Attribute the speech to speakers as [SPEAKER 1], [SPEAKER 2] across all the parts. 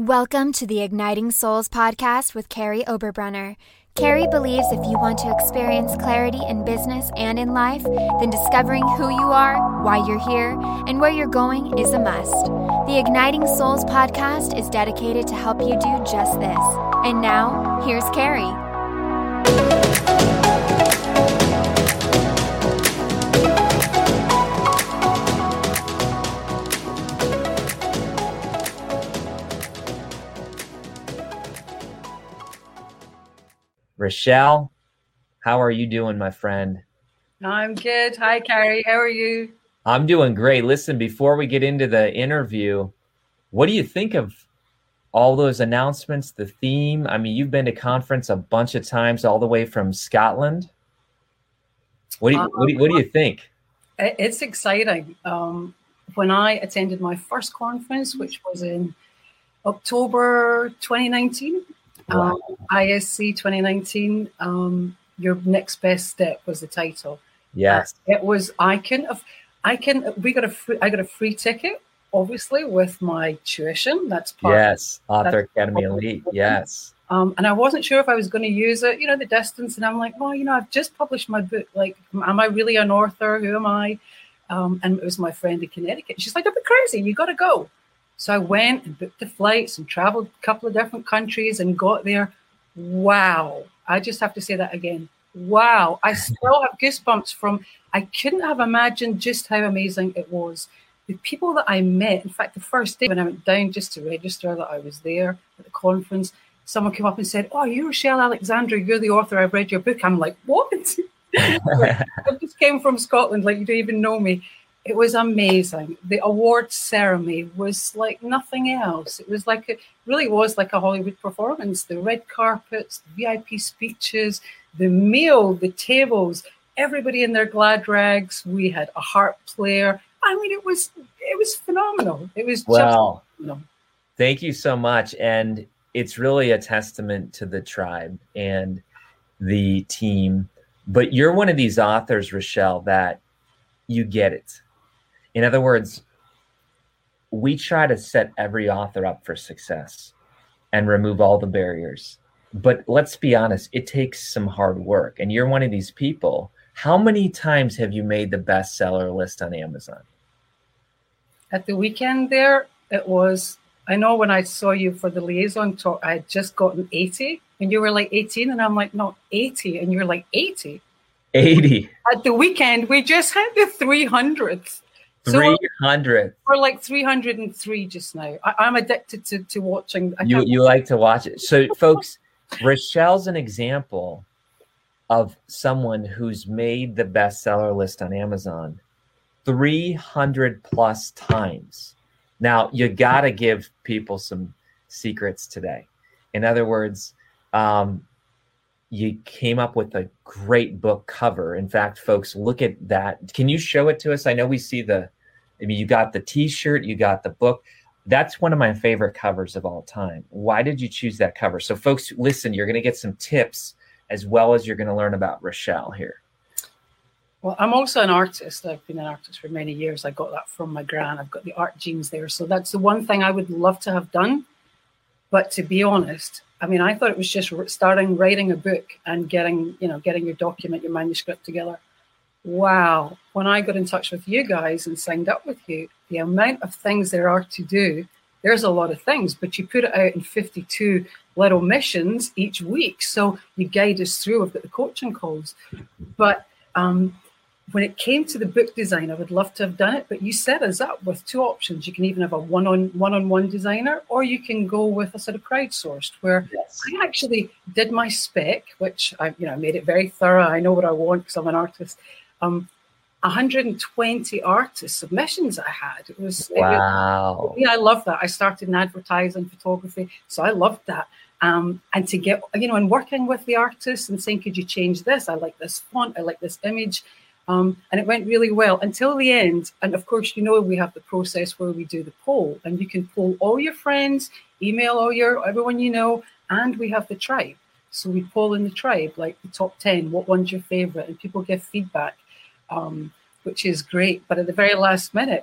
[SPEAKER 1] Welcome to the Igniting Souls podcast with Carrie Oberbrunner. Carrie believes if you want to experience clarity in business and in life, then discovering who you are, why you're here, and where you're going is a must. The Igniting Souls podcast is dedicated to help you do just this. And now, here's Carrie.
[SPEAKER 2] Rochelle, how are you doing, my friend?
[SPEAKER 3] I'm good. Hi, Carrie. How are you?
[SPEAKER 2] I'm doing great. Listen, before we get into the interview, what do you think of all those announcements, the theme? I mean, you've been to conference a bunch of times all the way from Scotland. What do you think?
[SPEAKER 3] It's exciting. When I attended my first conference, which was in October 2019,
[SPEAKER 2] Wow.
[SPEAKER 3] ISC 2019, Your Next Best Step was the title.
[SPEAKER 2] Yes.
[SPEAKER 3] It was, I got a free ticket, obviously, with my tuition. That's part.
[SPEAKER 2] Yes. Author Academy Elite. Yes.
[SPEAKER 3] And I wasn't sure if I was going to use it, the distance. And I'm like, well, I've just published my book. Like, am I really an author? Who am I? And it was my friend in Connecticut. She's like, don't be crazy. You got to go. So I went and booked the flights and traveled a couple of different countries and got there. Wow. I just have to say that again. Wow. I still have goosebumps I couldn't have imagined just how amazing it was. The people that I met, in fact, the first day when I went down just to register that I was there at the conference, someone came up and said, oh, you're Rochelle Alexandra. You're the author. I've read your book. I'm like, what? I just came from Scotland. Like, you don't even know me. It was amazing. The awards ceremony was like nothing else. It really was like a Hollywood performance. The red carpets, the VIP speeches, the meal, the tables, everybody in their glad rags. We had a harp player. I mean, it was phenomenal. It was just phenomenal.
[SPEAKER 2] Thank you so much. And it's really a testament to the tribe and the team. But you're one of these authors, Rochelle, that you get it. In other words, we try to set every author up for success and remove all the barriers. But let's be honest, it takes some hard work. And you're one of these people. How many times have you made the bestseller list on Amazon?
[SPEAKER 3] At the weekend there, it was, I know when I saw you for the liaison talk, I had just gotten 80 and you were like 18 and I'm like, no, 80. And you're like 80.
[SPEAKER 2] 80.
[SPEAKER 3] At the weekend, we just had the 300th.
[SPEAKER 2] 300.
[SPEAKER 3] We're like 303 just now. I'm addicted to watching.
[SPEAKER 2] You like to watch it. So, folks, Rochelle's an example of someone who's made the bestseller list on Amazon 300 plus times. Now, you got to give people some secrets today. In other words, you came up with a great book cover. In fact, folks, look at that. Can you show it to us? I know we see you got the t-shirt, you got the book. That's one of my favorite covers of all time. Why did you choose that cover? So folks, listen, you're going to get some tips as well as you're going to learn about Rochelle here.
[SPEAKER 3] Well, I'm also an artist. I've been an artist for many years. I got that from my gran. I've got the art genes there. So that's the one thing I would love to have done. But to be honest, I mean, I thought it was just writing a book and getting your document, your manuscript together. Wow. When I got in touch with you guys and signed up with you, the amount of things there are to do, there's a lot of things, but you put it out in 52 little missions each week. So you guide us through. We've got the coaching calls. But when it came to the book design, I would love to have done it, but you set us up with two options. You can even have a one-on-one designer, or you can go with a sort of crowdsourced, where I actually did my spec, which I made it very thorough. I know what I want because I'm an artist. 120 artist submissions I had.
[SPEAKER 2] Wow.
[SPEAKER 3] I love that. I started in advertising, photography, so I loved that. And to get, and working with the artists and saying, could you change this? I like this font. I like this image. And it went really well until the end. And of course, we have the process where we do the poll, and you can poll all your friends, email everyone and we have the tribe. So we poll in the tribe, like the top 10, what one's your favorite? And people give feedback, which is great. But at the very last minute,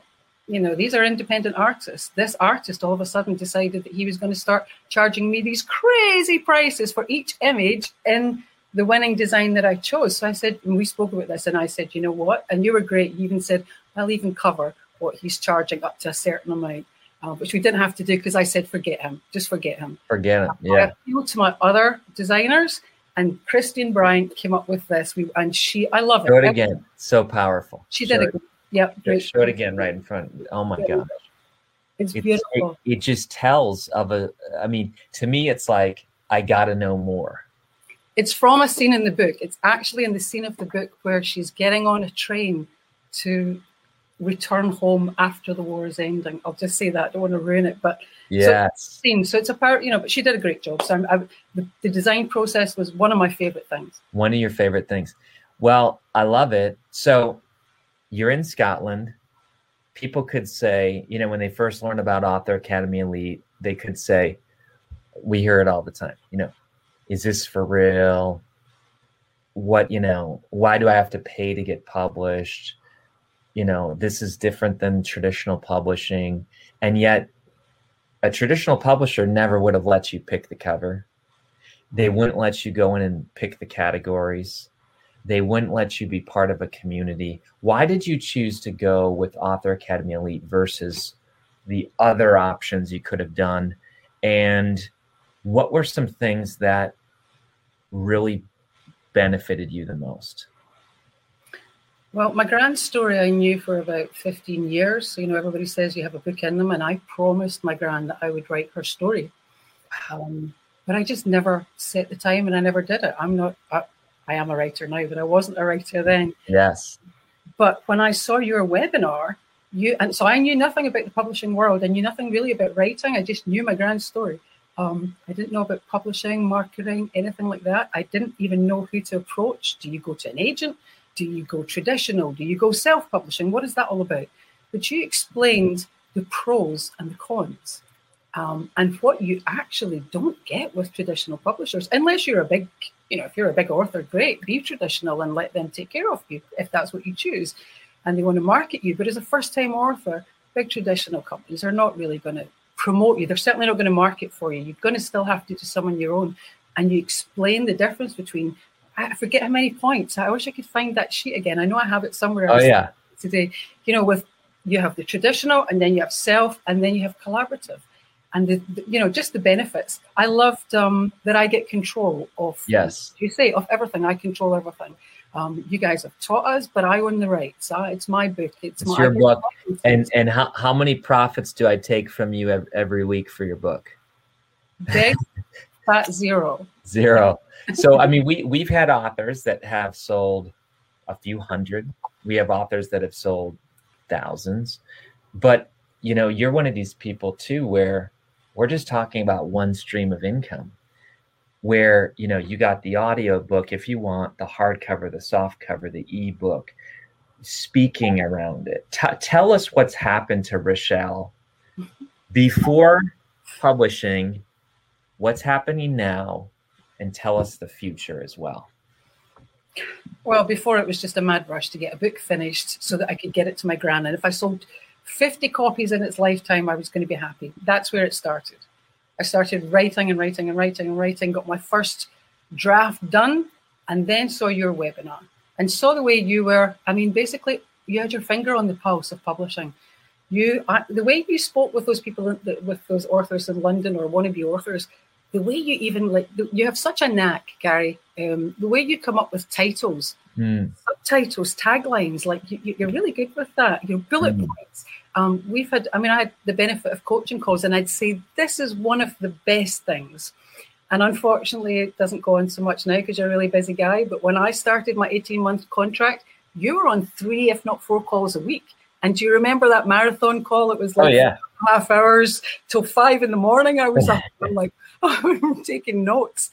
[SPEAKER 3] these are independent artists. This artist all of a sudden decided that he was going to start charging me these crazy prices for each image in the winning design that I chose. So I said, and we spoke about this, and I said, you know what? And you were great. You even said, I'll even cover what he's charging up to a certain amount, which we didn't have to do because I said, forget him. Just forget him.
[SPEAKER 2] Forget him. Yeah.
[SPEAKER 3] I appealed to my other designers, and Christine Bryant came up with this. I love it.
[SPEAKER 2] Show it again. So powerful.
[SPEAKER 3] She did it. Yep. Great.
[SPEAKER 2] Show it again right in front. Oh my gosh.
[SPEAKER 3] It's beautiful.
[SPEAKER 2] It just tells to me, it's like, I got to know more.
[SPEAKER 3] It's from a scene in the book. It's actually in the scene of the book where she's getting on a train to return home after the war is ending. I'll just say that. I don't want to ruin it, but
[SPEAKER 2] yes.
[SPEAKER 3] So it's a part, but she did a great job. So the design process was one of my favorite things.
[SPEAKER 2] One of your favorite things. Well, I love it. So you're in Scotland. People could say, when they first learn about Author Academy Elite, they could say, we hear it all the time, is this for real? What, why do I have to pay to get published? This is different than traditional publishing. And yet a traditional publisher never would have let you pick the cover. They wouldn't let you go in and pick the categories. They wouldn't let you be part of a community. Why did you choose to go with Author Academy Elite versus the other options you could have done? And what were some things that really benefited you the most?
[SPEAKER 3] Well, my grand story I knew for about 15 years. So, everybody says you have a book in them, and I promised my grand that I would write her story. But I just never set the time, and I never did it. I am a writer now, but I wasn't a writer then.
[SPEAKER 2] Yes.
[SPEAKER 3] But when I saw your webinar, and so I knew nothing about the publishing world. I knew nothing really about writing. I just knew my grand story. I didn't know about publishing, marketing, anything like that. I didn't even know who to approach. Do you go to an agent? Do you go traditional? Do you go self-publishing? What is that all about? But you explained the pros and the cons, and what you actually don't get with traditional publishers, unless you're a big, if you're a big author, great, be traditional and let them take care of you if that's what you choose, and they want to market you. But as a first-time author, big traditional companies are not really going to promote you. They're certainly not going to market for you. You're going to still have to do some on your own, and you explain the difference between. I forget how many points. I wish I could find that sheet again. I know I have it somewhere else today. With you have the traditional, and then you have self, and then you have collaborative, and just the benefits. I loved that I get control of.
[SPEAKER 2] Yes,
[SPEAKER 3] you say of everything. I control everything. You guys have taught us, but I own the rights. It's my book. It's
[SPEAKER 2] your book. And how many profits do I take from you every week for your book?
[SPEAKER 3] Big fat zero.
[SPEAKER 2] Zero. So, we've had authors that have sold a few hundred. We have authors that have sold thousands. But, you're one of these people too, where we're just talking about one stream of income, where, you got the audio book, if you want, the hardcover, the soft cover, the ebook, speaking around it. Tell us what's happened to Richelle before publishing, what's happening now, and tell us the future as well.
[SPEAKER 3] Well, before it was just a mad rush to get a book finished so that I could get it to my gran. And if I sold 50 copies in its lifetime, I was going to be happy. That's where it started. I started writing, got my first draft done, and then saw your webinar and saw the way you were. Basically, you had your finger on the pulse of publishing. The way you spoke with those people, with those authors in London or wannabe authors, the way you even you have such a knack, Gary. The way you come up with titles, subtitles, taglines, you're really good with that. Your bullet points. I had the benefit of coaching calls, and I'd say this is one of the best things. And unfortunately, it doesn't go on so much now because you're a really busy guy. But when I started my 18-month contract, you were on 3, if not 4 calls a week. And do you remember that marathon call? It was half hours till 5 a.m. I was up. I'm like, I'm taking notes.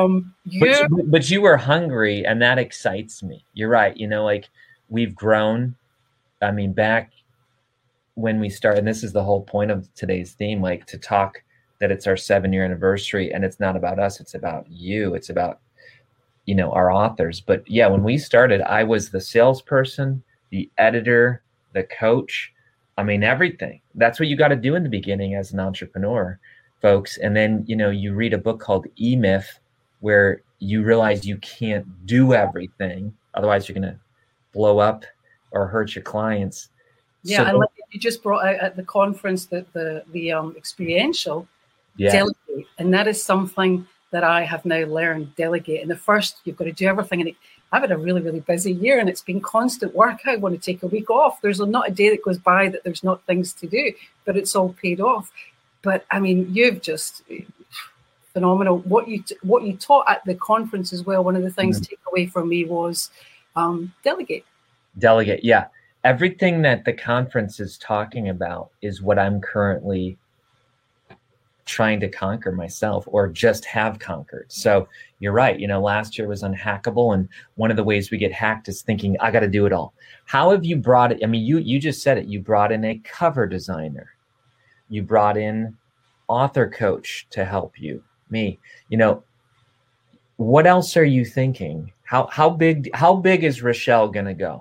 [SPEAKER 2] But you were hungry, and that excites me. You're right. We've grown. Back when we started, and this is the whole point of today's theme, to talk that it's our 7-year anniversary, and it's not about us. It's about you. It's about, our authors. But yeah, when we started, I was the salesperson, the editor, the coach. I mean, everything. That's what you got to do in the beginning as an entrepreneur, folks. And then, you read a book called E-Myth, where you realize you can't do everything. Otherwise, you're going to blow up or hurt your clients.
[SPEAKER 3] Yeah, and like you just brought out at the conference that the experiential delegate, and that is something that I have now learned, delegate. And the first, you've got to do everything. And I've had a really, really busy year, and it's been constant work. I want to take a week off. There's not a day that goes by that there's not things to do, but it's all paid off. But I mean, you've just phenomenal. What you taught at the conference as well. One of the things to take away from me was delegate. Delegate,
[SPEAKER 2] yeah. Everything that the conference is talking about is what I'm currently trying to conquer myself, or just have conquered. So you're right. Last year was unhackable. And one of the ways we get hacked is thinking, I got to do it all. How have you brought it? I mean, you just said it. You brought in a cover designer. You brought in author coach to help you. Me. What else are you thinking? How big is Rochelle going to go?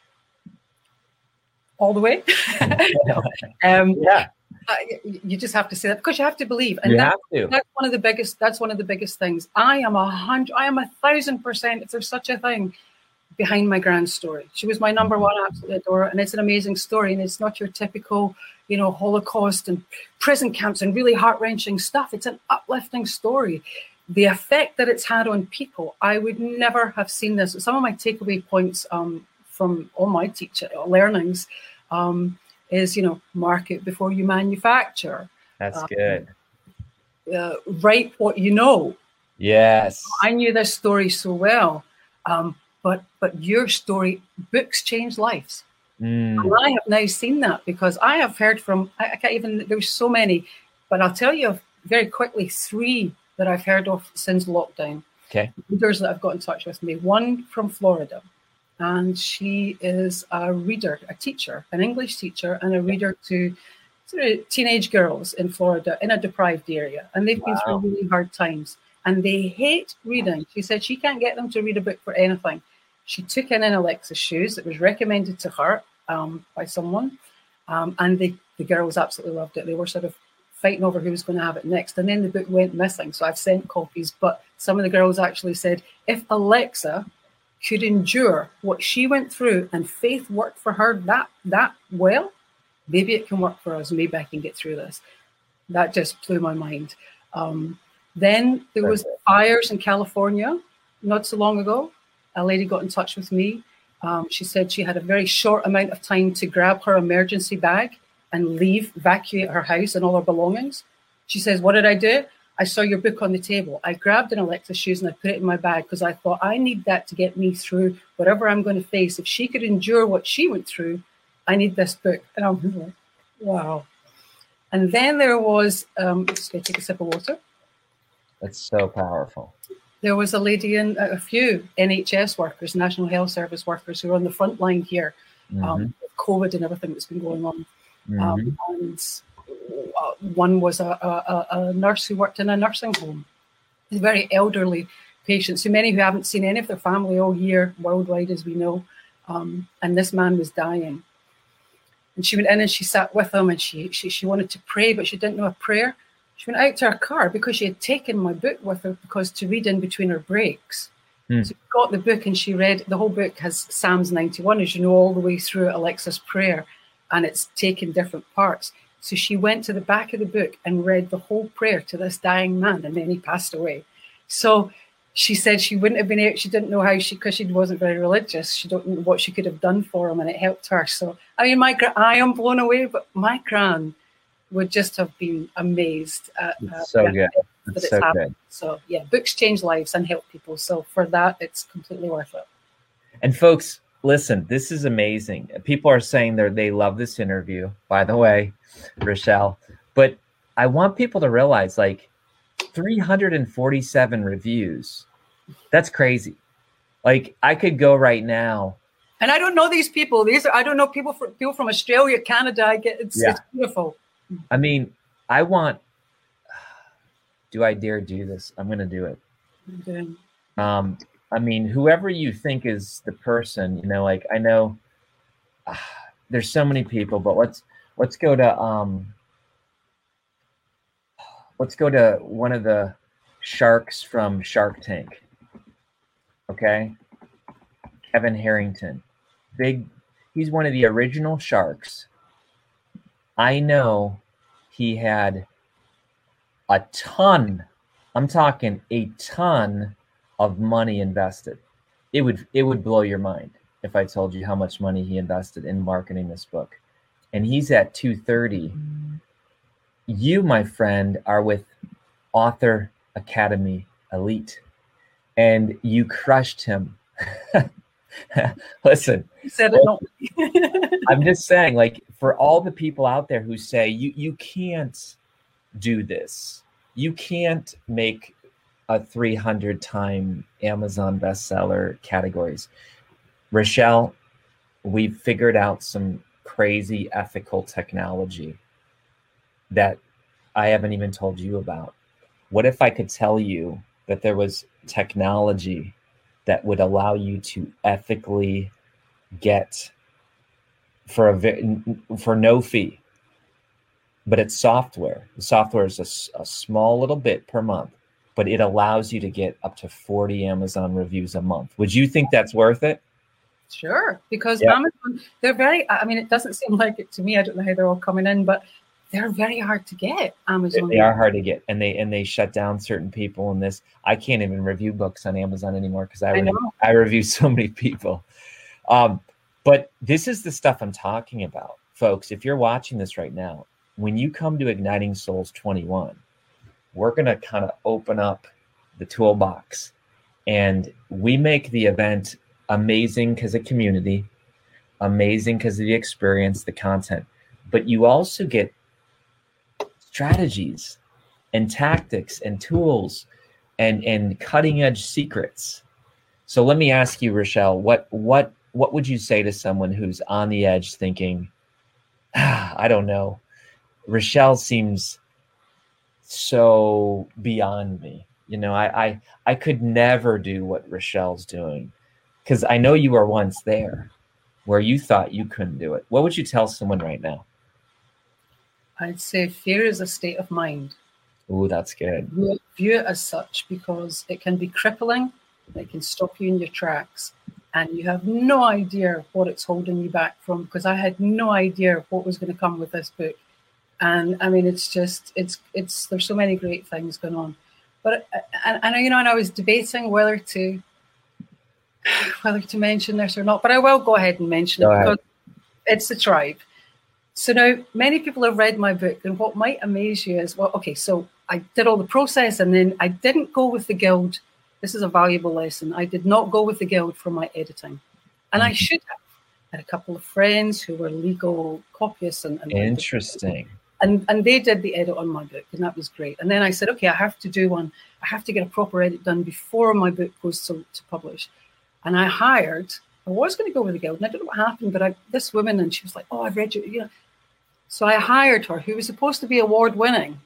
[SPEAKER 3] All the way.
[SPEAKER 2] Yeah.
[SPEAKER 3] You just have to say that, because you have to believe, and that's one of the biggest. That's one of the biggest things. I am 1,000%, if there's such a thing, behind my grand's story. She was my number one, absolutely adore her, and it's an amazing story. And it's not your typical, Holocaust and prison camps and really heart-wrenching stuff. It's an uplifting story. The effect that it's had on people, I would never have seen this. Some of my takeaway points from all my learnings. Is, market before you manufacture.
[SPEAKER 2] That's good.
[SPEAKER 3] Write what you know.
[SPEAKER 2] Yes.
[SPEAKER 3] I knew this story so well, but your story, books change lives. And I have now seen that, because I have heard from, I can't even, there's so many, but I'll tell you very quickly 3 that I've heard of since lockdown.
[SPEAKER 2] Okay.
[SPEAKER 3] Readers that have got in touch with me. One from Florida. And she is a reader, a teacher, an English teacher, and a reader to sort of teenage girls in Florida in a deprived area. And they've been through really hard times. And they hate reading. She said she can't get them to read a book for anything. She took in an Alexa shoes that was recommended to her by someone. And the girls absolutely loved it. They were sort of fighting over who was going to have it next. And then the book went missing. So I've sent copies. But some of the girls actually said, if Alexa could endure what she went through and faith worked for her that well, maybe it can work for us. Maybe I can get through this. That just blew my mind. Then there was fires in California not so long ago. A lady got in touch with me. She said she had a very short amount of time to grab her emergency bag and evacuate her house and all her belongings. She says, what did I do? I saw your book on the table. I grabbed an Alexa shoes and I put it in my bag, because I thought I need that to get me through whatever I'm going to face. If she could endure what she went through, I need this book. And I'm like, wow. And then there was, just going to take a sip of water.
[SPEAKER 2] That's so powerful.
[SPEAKER 3] There was a lady and a few NHS workers, National Health Service workers, who are on the front line here, with COVID and everything that's been going on. And one was a nurse who worked in a nursing home. Very elderly patients, so many who haven't seen any of their family all year, worldwide as we know. And this man was dying. And she went in and she sat with him, and she wanted to pray, but she didn't know a prayer. She went out to her car because she had taken my book with her to read in between her breaks. So she got the book and she read. The whole book has Psalms 91, as you know, all the way through Alexa's prayer, and it's taken different parts. So she went to the back of the book and read the whole prayer to this dying man, and then he passed away. So she said she wouldn't have been able, she didn't know how because she wasn't very religious. She don't know what she could have done for him, and it helped her. So, I mean, I am blown away, but my gran would just have been amazed at
[SPEAKER 2] good. It's so good.
[SPEAKER 3] So, yeah, books change lives and help people. So for that, it's completely worth it.
[SPEAKER 2] And folks, listen, this is amazing. People are saying they love this interview, by the way, Rochelle. But I want people to realize, 347 reviews. That's crazy. I could go right now.
[SPEAKER 3] And I don't know these people. I don't know people from Australia, Canada. It's beautiful.
[SPEAKER 2] I mean, do I dare do this? I'm going to do it.
[SPEAKER 3] Okay.
[SPEAKER 2] I mean, whoever you think is the person, I know there's so many people, but let's go to one of the sharks from Shark Tank. Okay, Kevin Harrington, he's one of the original sharks. I know he had a ton, I'm talking a ton of money invested. It would blow your mind if I told you how much money he invested in marketing this book. And he's at 230. You, my friend, are with Author Academy Elite, and you crushed him. Listen,
[SPEAKER 3] You said it. No.
[SPEAKER 2] I'm just saying, like, for all the people out there who say you can't do this, you can't make a 300-time Amazon bestseller categories. Rochelle, we've figured out some crazy ethical technology that I haven't even told you about. What if I could tell you that there was technology that would allow you to ethically get for no fee, but it's software. The software is a small little bit per month, but it allows you to get up to 40 Amazon reviews a month. Would you think that's worth it?
[SPEAKER 3] Sure, because Amazon, they're very, I mean, it doesn't seem like it to me. I don't know how they're all coming in, but they're very hard to get. Amazon.
[SPEAKER 2] They are hard to get, and they shut down certain people. And this, I can't even review books on Amazon anymore because I review so many people. But this is the stuff I'm talking about, folks. If you're watching this right now, when you come to Igniting Souls 21, we're going to kind of open up the toolbox, and we make the event amazing because of community, amazing because of the experience, the content, but you also get strategies and tactics and tools and cutting edge secrets. So let me ask you, Rochelle, what would you say to someone who's on the edge thinking, I don't know, Rochelle seems so beyond me. You know, I could never do what Rochelle's doing. Because I know you were once there where you thought you couldn't do it. What would you tell someone right now?
[SPEAKER 3] I'd say fear is a state of mind.
[SPEAKER 2] Ooh, that's good.
[SPEAKER 3] View it as such because it can be crippling. It can stop you in your tracks. And you have no idea what it's holding you back from, because I had no idea what was going to come with this book. And I mean, it's there's so many great things going on. But and I was debating whether to mention this or not, but I will go ahead and mention it because it's the tribe. So now many people have read my book, and what might amaze you is, well, okay, so I did all the process and then I didn't go with the guild. This is a valuable lesson. I did not go with the guild for my editing, and I should have. I had a couple of friends who were legal copyists and
[SPEAKER 2] interesting.
[SPEAKER 3] And they did the edit on my book, and that was great. And then I said, okay, I have to do one. I have to get a proper edit done before my book goes to publish. And I was going to go with the guild, and I don't know what happened, but this woman, and she was like, oh, I've read you. So I hired her, who was supposed to be award-winning.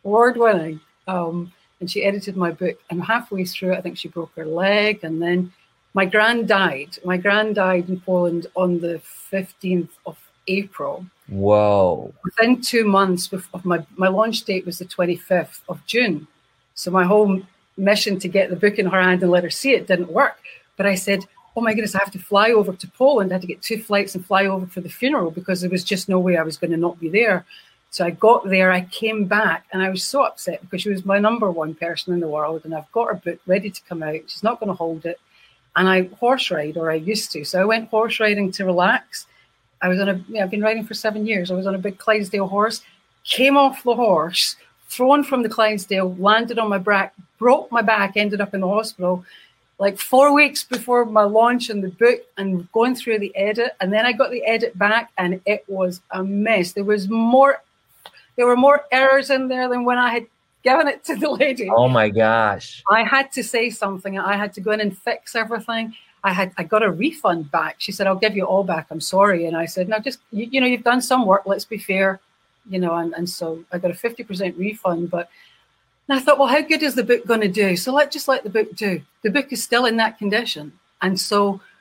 [SPEAKER 3] And she edited my book, and halfway through it, I think she broke her leg. And then my gran died. My gran died in Poland on the 15th of April.
[SPEAKER 2] Whoa.
[SPEAKER 3] Within 2 months of my launch date was the 25th of June. So my whole mission to get the book in her hand and let her see it didn't work. But I said, oh my goodness, I have to fly over to Poland. I had to get 2 flights and fly over for the funeral because there was just no way I was going to not be there. So I got there, I came back, and I was so upset because she was my number one person in the world, and I've got her book ready to come out. She's not going to hold it. And I horse ride, or I used to. So I went horse riding to relax. I've been riding for 7 years. I was on a big Clydesdale horse, came off the horse, thrown from the Clydesdale, landed on my back, broke my back, ended up in the hospital like 4 weeks before my launch in the book, and going through the edit. And then I got the edit back, and it was a mess. There were more errors in there than when I had given it to the lady.
[SPEAKER 2] Oh my gosh.
[SPEAKER 3] I had to say something. I had to go in and fix everything. I got a refund back. She said, I'll give you it all back. I'm sorry. And I said, no, just, you've done some work. Let's be fair. And so I got a 50% refund. But I thought, well, how good is the book going to do? So let's just let the book do. The book is still in that condition. And so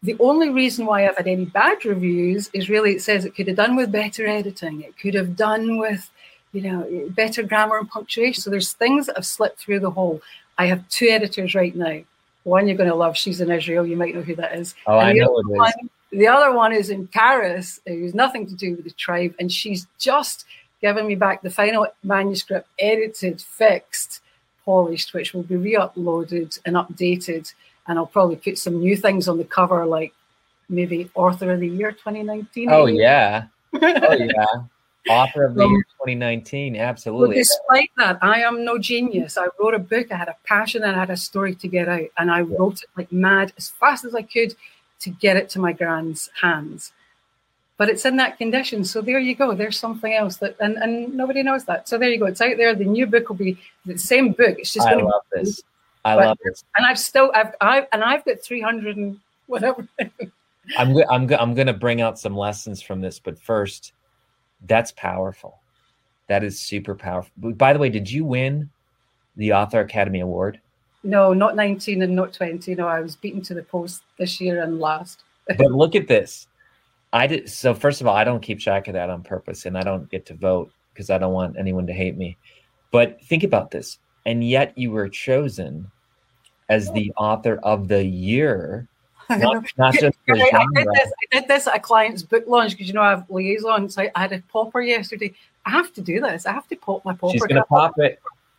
[SPEAKER 3] The only reason why I've had any bad reviews is really it says it could have done with better editing. It could have done with, better grammar and punctuation. So there's things that have slipped through the hole. I have 2 editors right now. One you're going to love. She's in Israel. You might know who that is.
[SPEAKER 2] Oh, I know it is.
[SPEAKER 3] The other one is in Paris, who's nothing to do with the tribe. And she's just given me back the final manuscript, edited, fixed, polished, which will be re-uploaded and updated. And I'll probably put some new things on the cover, like maybe Author of the Year 2019.
[SPEAKER 2] Oh, yeah. Oh, yeah. Author of the Year 2019. Absolutely.
[SPEAKER 3] Well, despite that, I am no genius. I wrote a book. I had a passion and I had a story to get out. And I wrote it like mad as fast as I could to get it to my grand's hands. But it's in that condition. So there you go. There's something else that, and nobody knows that. So there you go. It's out there. The new book will be the same book. It's just.
[SPEAKER 2] I love this. I love this.
[SPEAKER 3] And I've got 300 and whatever.
[SPEAKER 2] I'm going to bring out some lessons from this, but first, that's powerful. That is super powerful. By the way, did you win the Author Academy Award?
[SPEAKER 3] No, not 19 and not 20. No, I was beaten to the post this year and last.
[SPEAKER 2] But look at this. I did. So first of all, I don't keep track of that on purpose, and I don't get to vote because I don't want anyone to hate me. But think about this. And yet you were chosen as the Author of the Year. Not just the genre.
[SPEAKER 3] I did this at a client's book launch because, I have liaisons. I had a popper yesterday. I have to do this. I have to pop my popper.
[SPEAKER 2] She's going to pop it.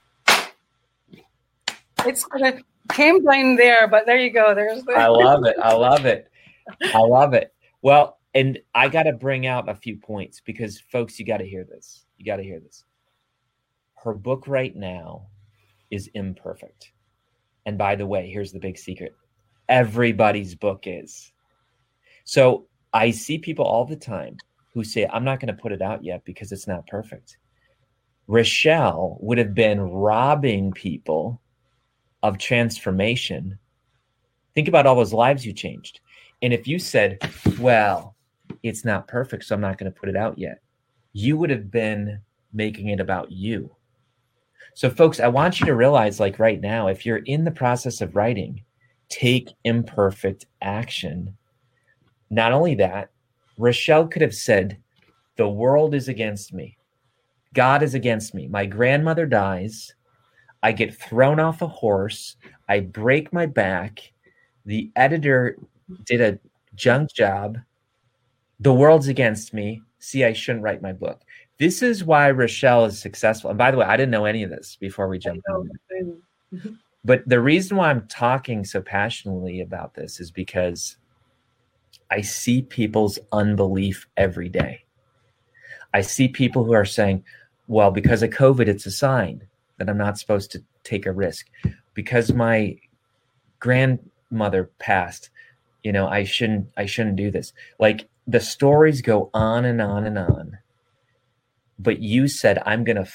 [SPEAKER 3] It's going to came down there, but there you go. There's the.
[SPEAKER 2] I love it. I love it. I love it. Well, and I got to bring out a few points because, folks, you got to hear this. You got to hear this. Her book right now is imperfect. And by the way, here's the big secret. Everybody's book is. So I see people all the time who say, I'm not going to put it out yet because it's not perfect. Rochelle would have been robbing people of transformation. Think about all those lives you changed. And if you said, well, it's not perfect, so I'm not going to put it out yet, you would have been making it about you. So folks, I want you to realize, like right now, if you're in the process of writing, take imperfect action. Not only that, Rochelle could have said, the world is against me. God is against me. My grandmother dies. I get thrown off a horse. I break my back. The editor did a junk job. The world's against me. See, I shouldn't write my book. This is why Rochelle is successful. And by the way, I didn't know any of this before we jumped in. But the reason why I'm talking so passionately about this is because I see people's unbelief every day. I see people who are saying, well, because of COVID, it's a sign that I'm not supposed to take a risk. Because my grandmother passed, I shouldn't do this. Like, the stories go on and on and on. But you said, I'm going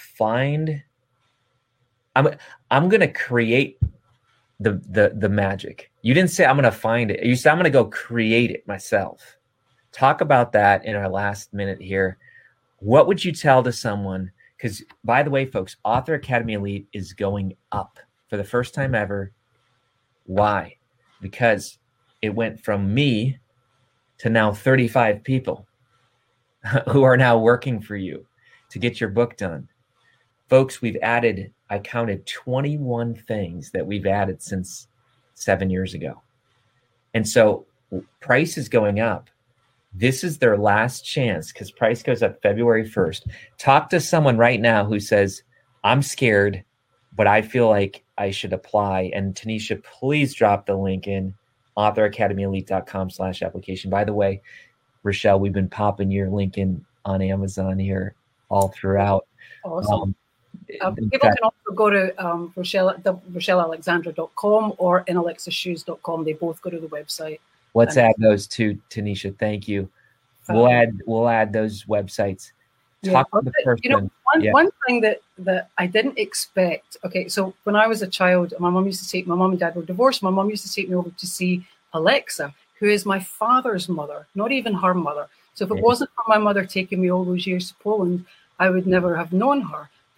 [SPEAKER 2] to create the magic. You didn't say I'm going to find it. You said I'm going to go create it myself. Talk about that in our last minute here. What would you tell to someone? Because, by the way, folks, Author Academy Elite is going up for the first time ever. Why? Because it went from me to now 35 people who are now working for you to get your book done. Folks, we've added, I counted 21 things that we've added since 7 years ago. And so price is going up. This is their last chance because price goes up February 1st. Talk to someone right now who says, I'm scared, but I feel like I should apply. And Tanisha, please drop the link in authoracademyelite.com/application. By the way, Rochelle, we've been popping your link in on Amazon here all throughout.
[SPEAKER 3] Awesome. People can also go to RochelleAlexandra.com or inalexashoes.com. They both go to the website.
[SPEAKER 2] Let's add those two, Tanisha. Thank you. We'll add those websites. Talk to the person.
[SPEAKER 3] One thing that I didn't expect. Okay, so when I was a child, my mom and dad were divorced. My mom used to take me over to see Alexa, who is my father's mother, not even her mother. So if it wasn't for my mother taking me all those years to Poland, I would never have known her.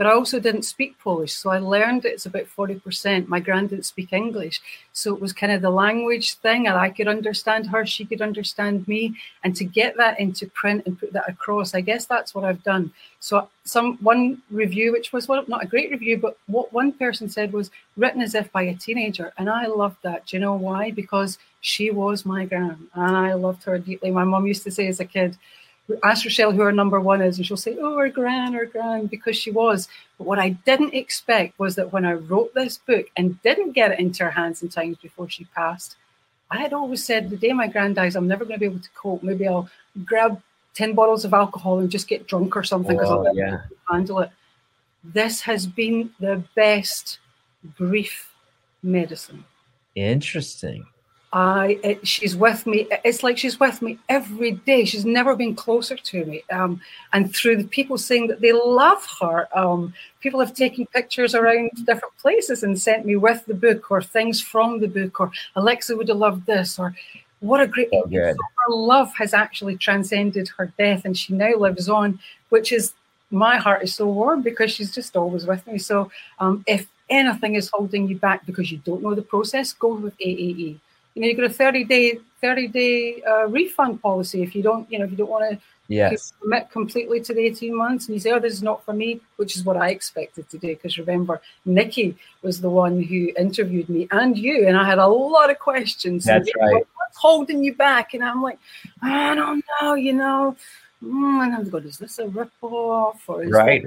[SPEAKER 3] but I also didn't speak Polish. So I learned it's about 40%. My gran didn't speak English. So it was kind of the language thing, and I could understand her, she could understand me. And to get that into print and put that across, I guess that's what I've done. So one review, which was not a great review, but what one person said was written as if by a teenager. And I loved that. Do you know why? Because she was my gran, and I loved her deeply. My mum used to say as a kid, ask Rochelle who her number one is, and she'll say, oh, her gran, because she was. But what I didn't expect was that when I wrote this book and didn't get it into her hands in times before she passed, I had always said, the day my gran dies, I'm never going to be able to cope. Maybe I'll grab 10 bottles of alcohol and just get drunk or something because I'll never be able to handle it. This has been the best grief medicine.
[SPEAKER 2] Interesting.
[SPEAKER 3] She's with me. It's like she's with me every day. She's never been closer to me. And through the people saying that they love her, people have taken pictures around different places and sent me with the book or things from the book, or Alexa would have loved this, or what a great. So her love has actually transcended her death, and she now lives on, which is, my heart is so warm because she's just always with me. So if anything is holding you back because you don't know the process, go with AAE. You've got a 30-day refund policy if you don't want to commit completely to the 18 months, and you say, oh, this is not for me, which is what I expected to do. Because remember, Nikki was the one who interviewed me and you, and I had a lot of questions.
[SPEAKER 2] That's right.
[SPEAKER 3] What's holding you back? And I'm like, I don't know, and I'm going, is this a ripoff? Or is
[SPEAKER 2] right.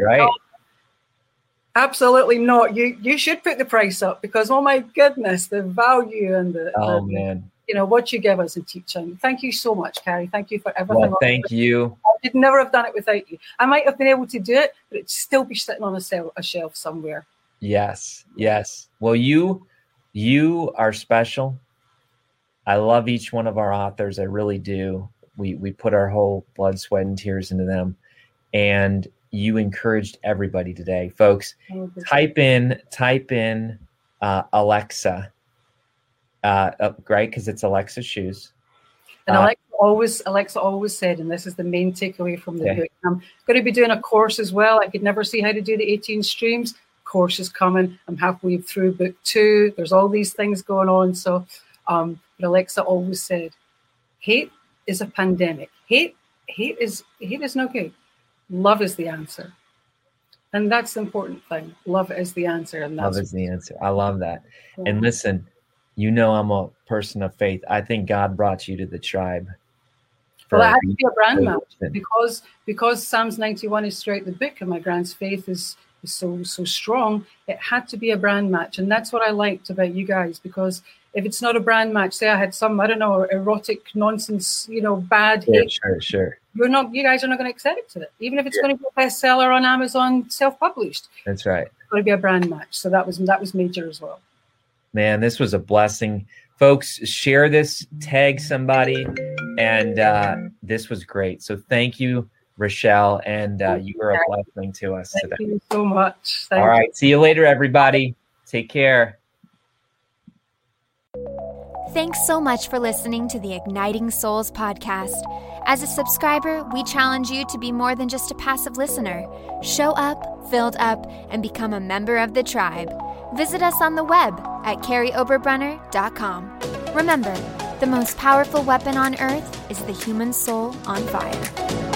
[SPEAKER 3] Absolutely not. You should put the price up because, oh my goodness, the value and
[SPEAKER 2] man,
[SPEAKER 3] what you give us in teaching. Thank you so much, Carrie. Thank you for everything.
[SPEAKER 2] Well, thank you.
[SPEAKER 3] I would never have done it without you. I might have been able to do it, but it'd still be sitting on a shelf somewhere.
[SPEAKER 2] Yes. Well, you are special. I love each one of our authors. I really do. We put our whole blood, sweat, and tears into them, and you encouraged everybody today, folks. Type in Alexa, right? Because it's Alexa Shoes.
[SPEAKER 3] And Alexa always said, and this is the main takeaway from the book, I'm going to be doing a course as well. I could never see how to do the 18 streams. Course is coming. I'm halfway through book 2. There's all these things going on. So but Alexa always said, hate is a pandemic. Hate is no good. Love is the answer. And that's the important thing. Love is the answer. And
[SPEAKER 2] love is the answer. I love that. Yeah. And listen, I'm a person of faith. I think God brought you to the tribe.
[SPEAKER 3] Well, it had to be a brand match because Psalms 91 is throughout the book, and my gran's faith is so strong. It had to be a brand match. And that's what I liked about you guys, because if it's not a brand match, say I had some, I don't know, erotic nonsense, bad hate.
[SPEAKER 2] Sure.
[SPEAKER 3] You guys are not going to accept it, even if it's going to be a bestseller on Amazon, self-published.
[SPEAKER 2] That's right.
[SPEAKER 3] It's going to be a brand match. So that was major as well. Man,
[SPEAKER 2] this was a blessing. Folks, share this, tag somebody, and this was great. So thank you, Rochelle, and you were a blessing to us today.
[SPEAKER 3] Thank you so much.
[SPEAKER 2] All right. See you later, everybody. Take care.
[SPEAKER 1] Thanks so much for listening to the Igniting Souls podcast. As a subscriber, we challenge you to be more than just a passive listener. Show up, filled up, and become a member of the tribe. Visit us on the web at carrieoberbrunner.com. Remember, the most powerful weapon on earth is the human soul on fire.